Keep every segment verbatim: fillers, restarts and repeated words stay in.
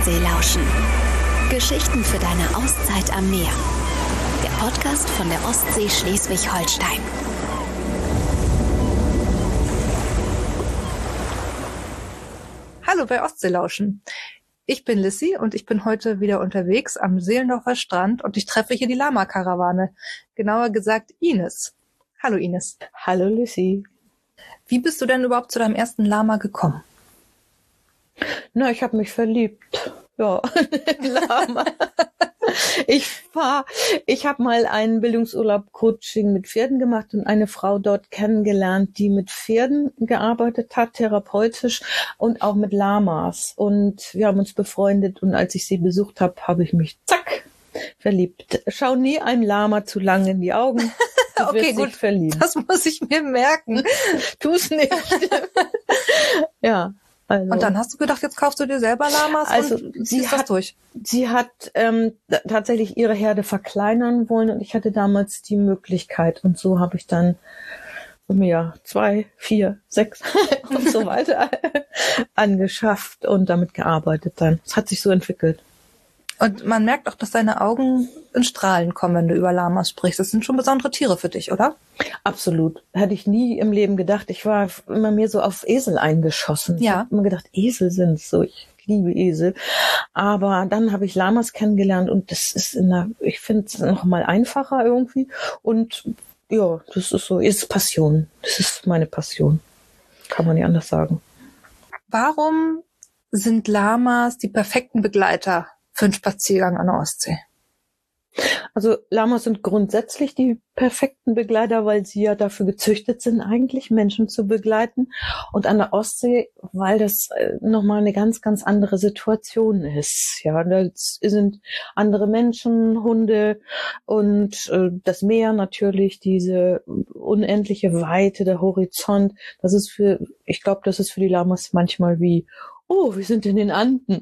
Ostsee lauschen. Geschichten für deine Auszeit am Meer. Der Podcast von der Ostsee Schleswig-Holstein. Hallo bei Ostseelauschen. Ich bin Lissy und ich bin heute wieder unterwegs am Seelendorfer Strand und ich treffe hier die Lama-Karawane. Genauer gesagt Ines. Hallo Ines. Hallo Lissy. Wie bist du denn überhaupt zu deinem ersten Lama gekommen? Na, ich habe mich verliebt. Ja, Lama. Ich war, ich habe mal einen Bildungsurlaub-Coaching mit Pferden gemacht und eine Frau dort kennengelernt, die mit Pferden gearbeitet hat, therapeutisch und auch mit Lamas. Und wir haben uns befreundet und als ich sie besucht habe, habe ich mich zack verliebt. Schau nie einem Lama zu lange in die Augen. Du okay, gut. Verlieben. Das muss ich mir merken. Tu's nicht. Ja. Also, und dann hast du gedacht, jetzt kaufst du dir selber Lamas also und sie ziehst das hat, durch. Sie hat ähm, tatsächlich ihre Herde verkleinern wollen und ich hatte damals die Möglichkeit. Und so habe ich dann mir zwei, vier, sechs und so weiter angeschafft und damit gearbeitet dann. Es hat sich so entwickelt. Und man merkt auch, dass deine Augen in Strahlen kommen, wenn du über Lamas sprichst. Das sind schon besondere Tiere für dich, oder? Absolut. Hätte ich nie im Leben gedacht. Ich war immer mehr so auf Esel eingeschossen. Ja. Ich habe immer gedacht, Esel sind's so. Ich liebe Esel. Aber dann habe ich Lamas kennengelernt und das ist in der, ich finde es noch mal einfacher irgendwie. Und ja, das ist so, ist Passion. Das ist meine Passion. Kann man nicht anders sagen. Warum sind Lamas die perfekten Begleiter für einen Spaziergang an der Ostsee? Also Lamas sind grundsätzlich die perfekten Begleiter, weil sie ja dafür gezüchtet sind, eigentlich Menschen zu begleiten. Und an der Ostsee, weil das nochmal eine ganz, ganz andere Situation ist. Ja, da sind andere Menschen, Hunde und äh, das Meer natürlich, diese unendliche Weite, der Horizont. Das ist für, ich glaube, das ist für die Lamas manchmal wie, oh, wir sind in den Anden.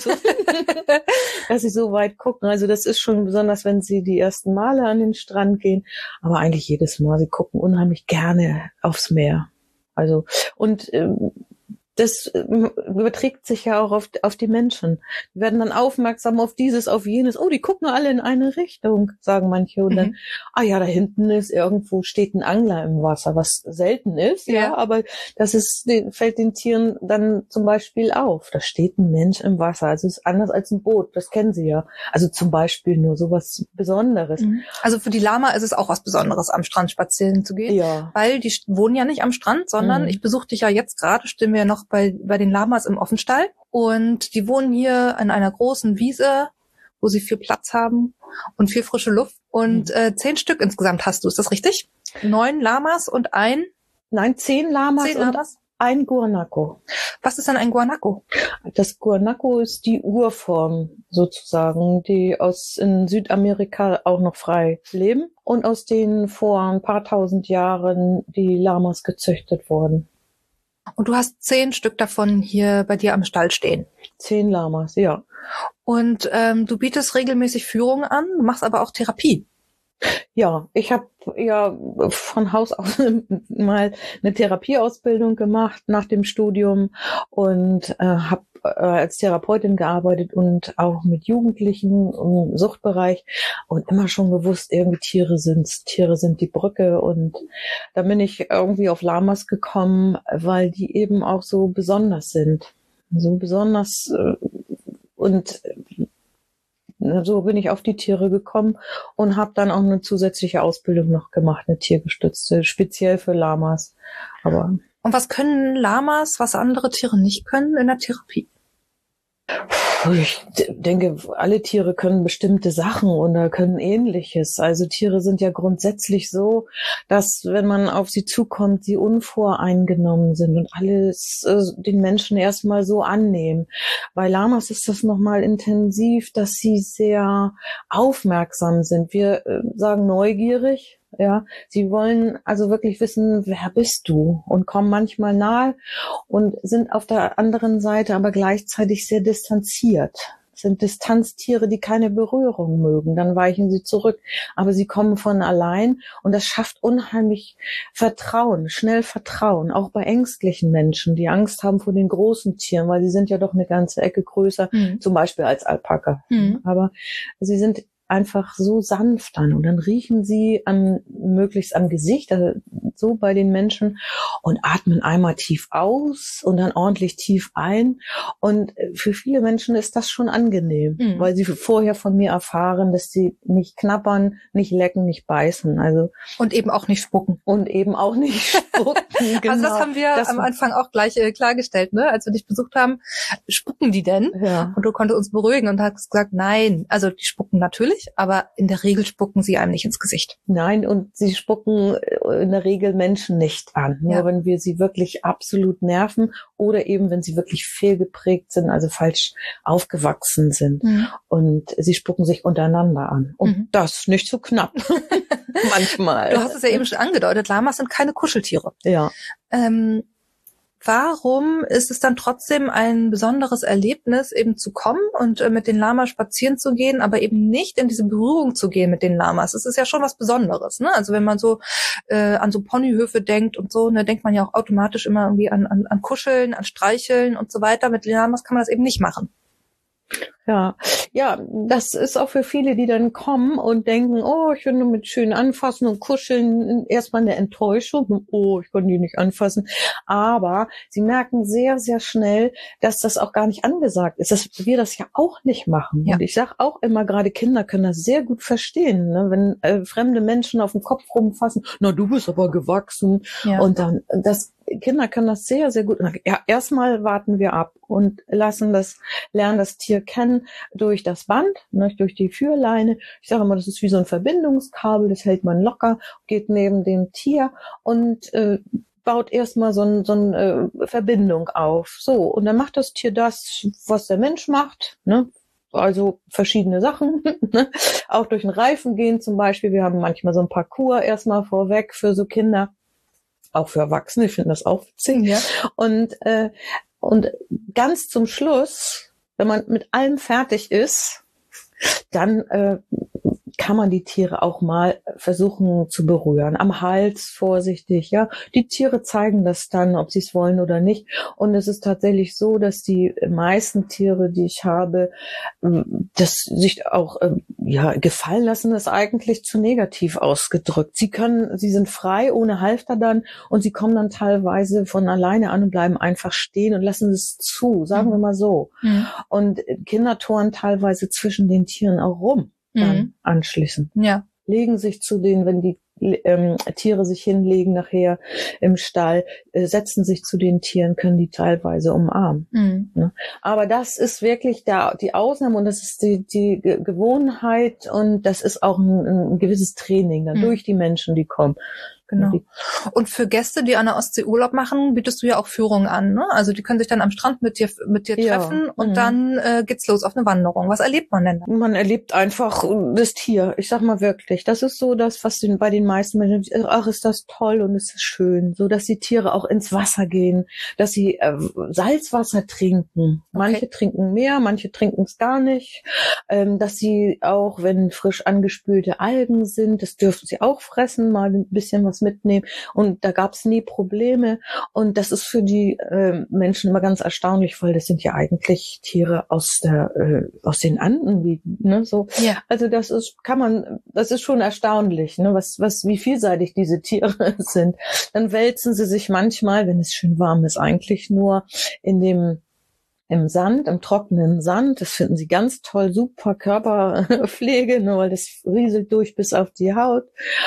Dass sie so weit gucken. Also das ist schon besonders, wenn sie die ersten Male an den Strand gehen. Aber eigentlich jedes Mal. Sie gucken unheimlich gerne aufs Meer. Also, und ähm, das überträgt sich ja auch auf, auf die Menschen. Die werden dann aufmerksam auf dieses, auf jenes. Oh, die gucken alle in eine Richtung, sagen manche. Und dann, mhm. ah ja, da hinten ist irgendwo, steht ein Angler im Wasser, was selten ist, ja, ja aber das ist, fällt den Tieren dann zum Beispiel auf. Da steht ein Mensch im Wasser. Also es ist anders als ein Boot, das kennen sie ja. Also zum Beispiel nur sowas Besonderes. Mhm. Also für die Lama ist es auch was Besonderes, am Strand spazieren zu gehen. Ja. Weil die wohnen ja nicht am Strand, sondern mhm. ich besuche dich ja jetzt gerade, stehen wir ja noch bei, bei den Lamas im Offenstall. Und die wohnen hier an einer großen Wiese, wo sie viel Platz haben und viel frische Luft. Und äh, zehn Stück insgesamt hast du, ist das richtig? Neun Lamas und ein? Nein, zehn Lamas, zehn Lamas? und ein Guanaco. Was ist denn ein Guanaco? Das Guanaco ist die Urform sozusagen, die aus in Südamerika auch noch frei leben und aus denen vor ein paar tausend Jahren die Lamas gezüchtet wurden. Und du hast zehn Stück davon hier bei dir am Stall stehen. Zehn Lamas, ja. Und ähm, du bietest regelmäßig Führungen an, du machst aber auch Therapie. Ja, ich habe ja von Haus aus mal eine Therapieausbildung gemacht nach dem Studium und äh, habe äh, als Therapeutin gearbeitet und auch mit Jugendlichen im Suchtbereich und immer schon gewusst, irgendwie Tiere sind's, Tiere sind die Brücke und da bin ich irgendwie auf Lamas gekommen, weil die eben auch so besonders sind, so besonders äh, und so bin ich auf die Tiere gekommen und habe dann auch eine zusätzliche Ausbildung noch gemacht, eine tiergestützte, speziell für Lamas. Aber und was können Lamas, was andere Tiere nicht können in der Therapie? Ich denke, alle Tiere können bestimmte Sachen oder können Ähnliches. Also Tiere sind ja grundsätzlich so, dass wenn man auf sie zukommt, sie unvoreingenommen sind und alles äh, den Menschen erstmal so annehmen. Bei Lamas ist das nochmal intensiv, dass sie sehr aufmerksam sind. Wir äh, sagen neugierig. Ja, sie wollen also wirklich wissen, wer bist du, und kommen manchmal nahe und sind auf der anderen Seite aber gleichzeitig sehr distanziert. sind Distanztiere, die keine Berührung mögen. Dann weichen sie zurück. Aber sie kommen von allein und das schafft unheimlich Vertrauen, schnell Vertrauen. Auch bei ängstlichen Menschen, die Angst haben vor den großen Tieren, weil sie sind ja doch eine ganze Ecke größer, mhm. zum Beispiel als Alpaka. Mhm. Aber sie sind einfach so sanft an und dann riechen sie am, möglichst am Gesicht, also so bei den Menschen und atmen einmal tief aus und dann ordentlich tief ein und für viele Menschen ist das schon angenehm, mhm. weil sie vorher von mir erfahren, dass sie nicht knabbern, nicht lecken, nicht beißen, also und eben auch nicht spucken und eben auch nicht spucken. Genau. Also das haben wir das am Anfang auch gleich äh, klargestellt, ne, als wir dich besucht haben, spucken die denn? Ja. Und du konntest uns beruhigen und hast gesagt, nein, also die spucken natürlich, aber in der Regel spucken sie einem nicht ins Gesicht. Nein, und sie spucken in der Regel Menschen nicht an. Nur ja. wenn wir sie wirklich absolut nerven oder eben, wenn sie wirklich fehlgeprägt sind, also falsch aufgewachsen sind. Mhm. Und sie spucken sich untereinander an. Und mhm. das nicht so knapp. Manchmal. Du hast es ja eben schon angedeutet, Lamas sind keine Kuscheltiere. Ja. Ähm, Warum ist es dann trotzdem ein besonderes Erlebnis, eben zu kommen und äh, mit den Lamas spazieren zu gehen, aber eben nicht in diese Berührung zu gehen mit den Lamas? Es ist ja schon was Besonderes, ne? Also wenn man so äh, an so Ponyhöfe denkt und so, ne, denkt man ja auch automatisch immer irgendwie an, an, an Kuscheln, an Streicheln und so weiter. Mit den Lamas kann man das eben nicht machen. Ja, ja, das ist auch für viele, die dann kommen und denken, oh, ich will nur mit schön anfassen und kuscheln, erstmal eine Enttäuschung, oh, ich kann die nicht anfassen, aber sie merken sehr, sehr schnell, dass das auch gar nicht angesagt ist, dass wir das ja auch nicht machen. Ja. Und ich sage auch immer, gerade Kinder können das sehr gut verstehen, ne? Wenn äh, fremde Menschen auf den Kopf rumfassen, na, du bist aber gewachsen, ja. Und dann, das Kinder können das sehr, sehr gut. Ja, erstmal warten wir ab und lassen das, lernen das Tier kennen durch das Band, ne, durch die Führleine. Ich sage immer, das ist wie so ein Verbindungskabel, das hält man locker, geht neben dem Tier und äh, baut erstmal so, ein, so eine äh, Verbindung auf. So, und dann macht das Tier das, was der Mensch macht, ne? Also verschiedene Sachen, ne? Auch durch den Reifen gehen zum Beispiel. Wir haben manchmal so ein Parcours erstmal vorweg für so Kinder. Auch für Erwachsene, ich finde das auch witzig. Ja. Und, äh, und ganz zum Schluss, wenn man mit allem fertig ist, dann äh, kann man die Tiere auch mal versuchen zu berühren. Am Hals vorsichtig, ja. Die Tiere zeigen das dann, ob sie es wollen oder nicht. Und es ist tatsächlich so, dass die meisten Tiere, die ich habe, das sich auch ja gefallen lassen, ist eigentlich zu negativ ausgedrückt. Sie können, sie sind frei, ohne Halfter dann, und sie kommen dann teilweise von alleine an und bleiben einfach stehen und lassen es zu, sagen mhm. wir mal so. Mhm. Und Kinder toren teilweise zwischen den Tieren auch rum. Dann mhm. anschließend. Ja. Legen sich zu denen, wenn die ähm, Tiere sich hinlegen nachher im Stall, äh, setzen sich zu den Tieren, können die teilweise umarmen. Mhm. Ne? Aber das ist wirklich der, die Ausnahme und das ist die, die Ge- Gewohnheit und das ist auch ein, ein gewisses Training dann mhm. durch die Menschen, die kommen. Genau. Und für Gäste, die an der Ostsee Urlaub machen, bietest du ja auch Führungen an, ne? Also die können sich dann am Strand mit dir mit dir treffen ja. und mhm. dann äh, geht's los auf eine Wanderung. Was erlebt man denn da? Man erlebt einfach das Tier. Ich sag mal wirklich, das ist so das, was den, bei den meisten Menschen, ach, ist das toll und ist das schön, so dass die Tiere auch ins Wasser gehen, dass sie äh, Salzwasser trinken. Manche okay. trinken mehr, manche trinken es gar nicht. Ähm, dass sie auch, wenn frisch angespülte Algen sind, das dürfen sie auch fressen, mal ein bisschen was mitnehmen und da gab es nie Probleme und das ist für die äh, Menschen immer ganz erstaunlich, weil das sind ja eigentlich Tiere aus der äh, aus den Anden, wie, ne, so. Ja. Also das ist, kann man, das ist schon erstaunlich, ne, was was wie vielseitig diese Tiere sind. Dann wälzen sie sich manchmal, wenn es schön warm ist, eigentlich nur in dem im Sand, im trockenen Sand. Das finden sie ganz toll, super Körperpflege, nur weil das rieselt durch bis auf die Haut.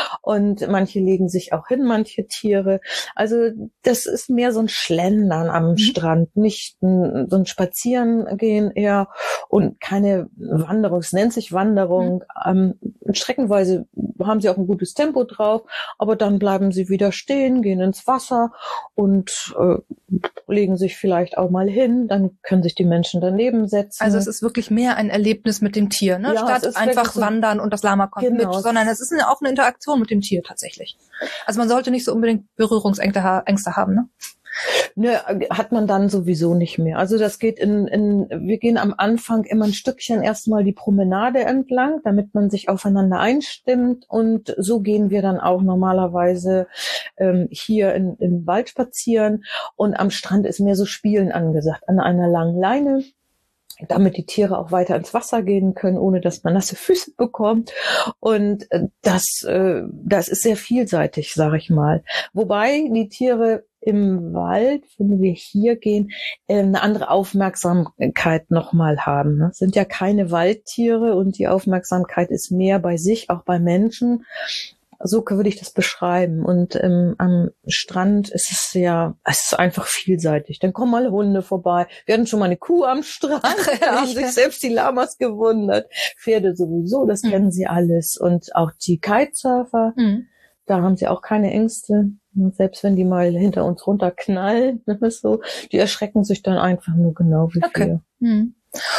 Und manche legen sich auch hin, manche Tiere. Also das ist mehr so ein Schlendern am mhm. Strand, nicht ein, so ein Spazierengehen eher und keine Wanderung. Es nennt sich Wanderung. Mhm. Ähm, streckenweise haben sie auch ein gutes Tempo drauf, aber dann bleiben sie wieder stehen, gehen ins Wasser und äh, legen sich vielleicht auch mal hin. Dann können sich die Menschen daneben setzen. Also es ist wirklich mehr ein Erlebnis mit dem Tier, ne? Ja, statt einfach so wandern und das Lama kommt genau. mit, sondern es ist eine, auch eine Interaktion mit dem Tier tatsächlich. Also man sollte nicht so unbedingt Berührungsängste ha- Ängste haben, ne? Ne, hat man dann sowieso nicht mehr. Also das geht in, in, wir gehen am Anfang immer ein Stückchen erstmal die Promenade entlang, damit man sich aufeinander einstimmt, und so gehen wir dann auch normalerweise ähm, hier in, im Wald spazieren, und am Strand ist mehr so Spielen angesagt, an einer langen Leine, damit die Tiere auch weiter ins Wasser gehen können, ohne dass man nasse Füße bekommt. Und das, das ist sehr vielseitig, sage ich mal. Wobei die Tiere im Wald, wenn wir hier gehen, eine andere Aufmerksamkeit nochmal haben. Das sind ja keine Waldtiere, und die Aufmerksamkeit ist mehr bei sich, auch bei Menschen. So würde ich das beschreiben. Und ähm, am Strand ist es ja, es ist einfach vielseitig. Dann kommen alle Hunde vorbei. Wir hatten schon mal eine Kuh am Strand. Da haben sich selbst die Lamas gewundert. Pferde sowieso, das mhm. kennen sie alles. Und auch die Kitesurfer, mhm. da haben sie auch keine Ängste. Selbst wenn die mal hinter uns runterknallen, so, die erschrecken sich dann einfach nur genau wie okay. wir. Mhm.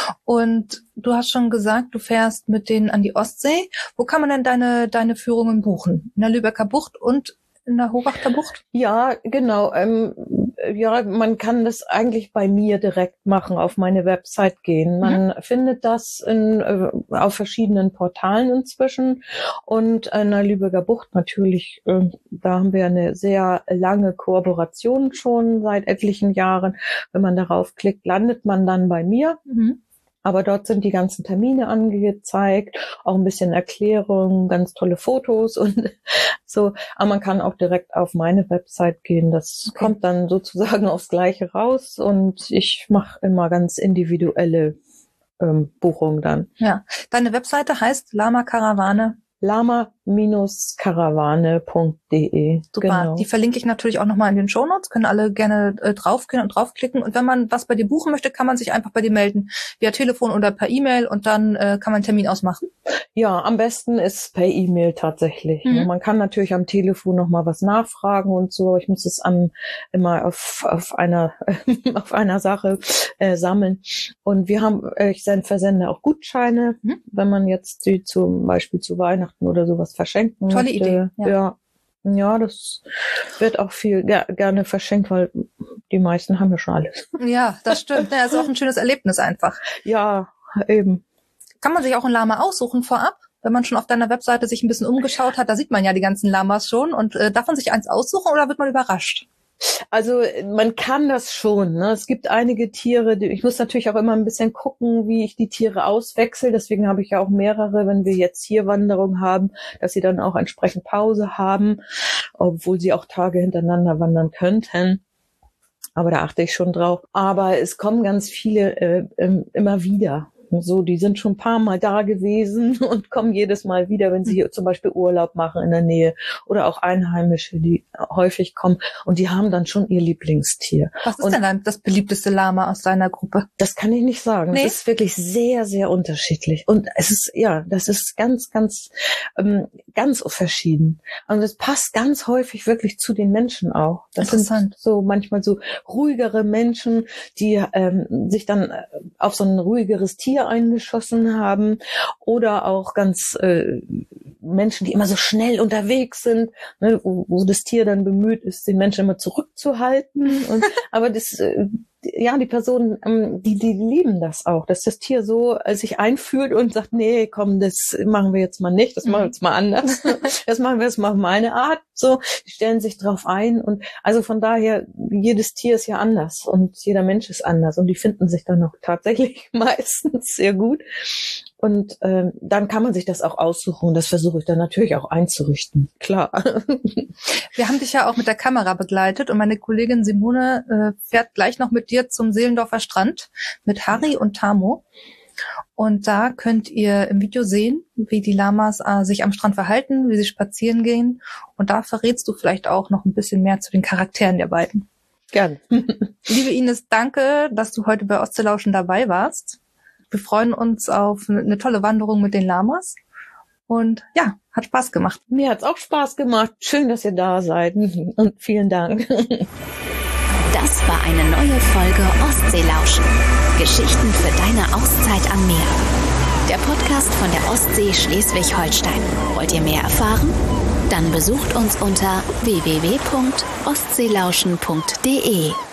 Und du hast schon gesagt, du fährst mit denen an die Ostsee. Wo kann man denn deine deine Führungen buchen? In der Lübecker Bucht und in der Hobachter Bucht? Ja, genau. Ähm, ja, man kann das eigentlich bei mir direkt machen, auf meine Website gehen. Man mhm. findet das in, äh, auf verschiedenen Portalen inzwischen, und in der Lübecker Bucht natürlich, äh, da haben wir eine sehr lange Kooperation schon seit etlichen Jahren. Wenn man darauf klickt, landet man dann bei mir. Mhm. Aber dort sind die ganzen Termine angezeigt, auch ein bisschen Erklärung, ganz tolle Fotos und so. Aber man kann auch direkt auf meine Website gehen. Das okay. kommt dann sozusagen aufs Gleiche raus, und ich mache immer ganz individuelle ähm, Buchungen dann. Ja, deine Webseite heißt Lama Karawane. lama Karawane punkt de. Super, genau. Die verlinke ich natürlich auch nochmal in den Shownotes, können alle gerne äh, draufgehen und draufklicken. Und wenn man was bei dir buchen möchte, kann man sich einfach bei dir melden, via Telefon oder per E-Mail, und dann äh, kann man einen Termin ausmachen. Ja, am besten ist per E-Mail tatsächlich. Mhm. Man kann natürlich am Telefon nochmal was nachfragen und so, aber ich muss es am, immer auf, auf einer auf einer Sache äh, sammeln. Und wir haben, äh, ich versende auch Gutscheine, mhm. wenn man jetzt die zum Beispiel zu Weihnachten oder sowas verschenken Tolle möchte. Idee. Ja. ja. Ja, das wird auch viel ger- gerne verschenkt, weil die meisten haben ja schon alles. Ja, das stimmt. Ja, ist auch ein schönes Erlebnis einfach. Ja, eben. Kann man sich auch ein Lama aussuchen vorab? Wenn man schon auf deiner Webseite sich ein bisschen umgeschaut hat, da sieht man ja die ganzen Lamas schon. Und äh, darf man sich eins aussuchen oder wird man überrascht? Also man kann das schon. Ne? Es gibt einige Tiere, die, ich muss natürlich auch immer ein bisschen gucken, wie ich die Tiere auswechsel. Deswegen habe ich ja auch mehrere, wenn wir jetzt hier Wanderung haben, dass sie dann auch entsprechend Pause haben, obwohl sie auch Tage hintereinander wandern könnten. Aber da achte ich schon drauf. Aber es kommen ganz viele äh, äh, immer wieder. So, die sind schon ein paar Mal da gewesen und kommen jedes Mal wieder, wenn sie hier zum Beispiel Urlaub machen in der Nähe, oder auch Einheimische, die häufig kommen, und die haben dann schon ihr Lieblingstier. Was ist und denn dann das beliebteste Lama aus deiner Gruppe? Das kann ich nicht sagen. Nee? Das ist wirklich sehr, sehr unterschiedlich. Und es ist, ja, das ist ganz, ganz, ähm, ganz verschieden. Und es passt ganz häufig wirklich zu den Menschen auch. Das sind so manchmal so ruhigere Menschen, die ähm, sich dann auf so ein ruhigeres Tier eingeschossen haben, oder auch ganz äh, Menschen, die immer so schnell unterwegs sind, ne, wo, wo das Tier dann bemüht ist, den Menschen immer zurückzuhalten. Und, aber das, äh, ja, die Personen, ähm, die, die lieben das auch, dass das Tier so äh, sich einfühlt und sagt, nee, komm, das machen wir jetzt mal nicht, das machen wir jetzt mal anders. Das machen wir jetzt mal auf meine Art. So, die stellen sich drauf ein, und also von daher, jedes Tier ist ja anders und jeder Mensch ist anders, und die finden sich dann auch tatsächlich meistens sehr gut. Und ähm, dann kann man sich das auch aussuchen, und das versuche ich dann natürlich auch einzurichten. Klar. Wir haben dich ja auch mit der Kamera begleitet, und meine Kollegin Simone äh, fährt gleich noch mit dir zum Seelendorfer Strand mit Harry und Tamo. Und da könnt ihr im Video sehen, wie die Lamas äh, sich am Strand verhalten, wie sie spazieren gehen. Und da verrätst du vielleicht auch noch ein bisschen mehr zu den Charakteren der beiden. Gern. Liebe Ines, danke, dass du heute bei Ostseelauschen dabei warst. Wir freuen uns auf eine tolle Wanderung mit den Lamas. Und ja, hat Spaß gemacht. Mir hat's auch Spaß gemacht. Schön, dass ihr da seid. Und vielen Dank. Das war eine neue Folge Ostseelauschen. Geschichten für deine Auszeit am Meer. Der Podcast von der Ostsee Schleswig-Holstein. Wollt ihr mehr erfahren? Dann besucht uns unter w w w punkt ostseelauschen punkt d e.